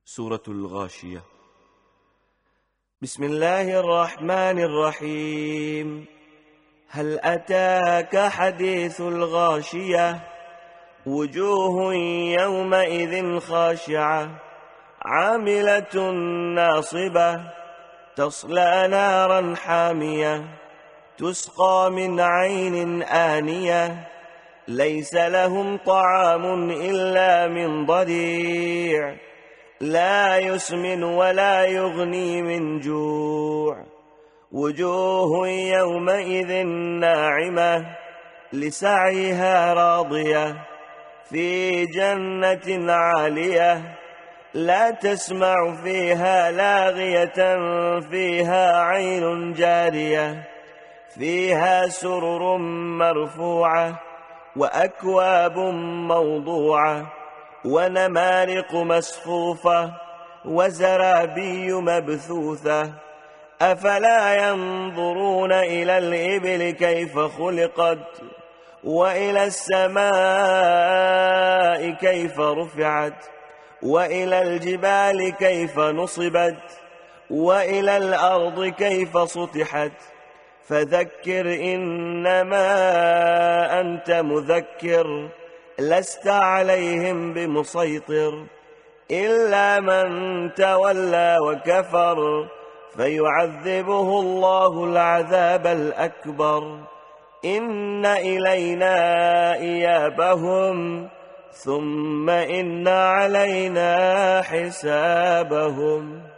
سورة الغاشية. بسم الله الرحمن الرحيم. هل أتاك حديث الغاشية؟ وجوه يومئذ خاشعة عاملة ناصبة تصلى نارا حامية تسقى من عين آنية ليس لهم طعام إلا من ضريع لا يسمن ولا يغني من جوع. وجوه يومئذ ناعمة لسعيها راضية في جنة عالية لا تسمع فيها لاغية فيها عين جارية فيها سرر مرفوعة وأكواب موضوعة ونمارق مصفوفة وزرابي مبثوثة. أفلا ينظرون إلى الإبل كيف خلقت وإلى السماء كيف رفعت وإلى الجبال كيف نصبت وإلى الأرض كيف سطحت. فذكر إنما أنت مذكر لست عليهم بمسيطر إلا من تولى وكفر فيعذبه الله العذاب الأكبر. إن إلينا إيابهم ثم إن علينا حسابهم.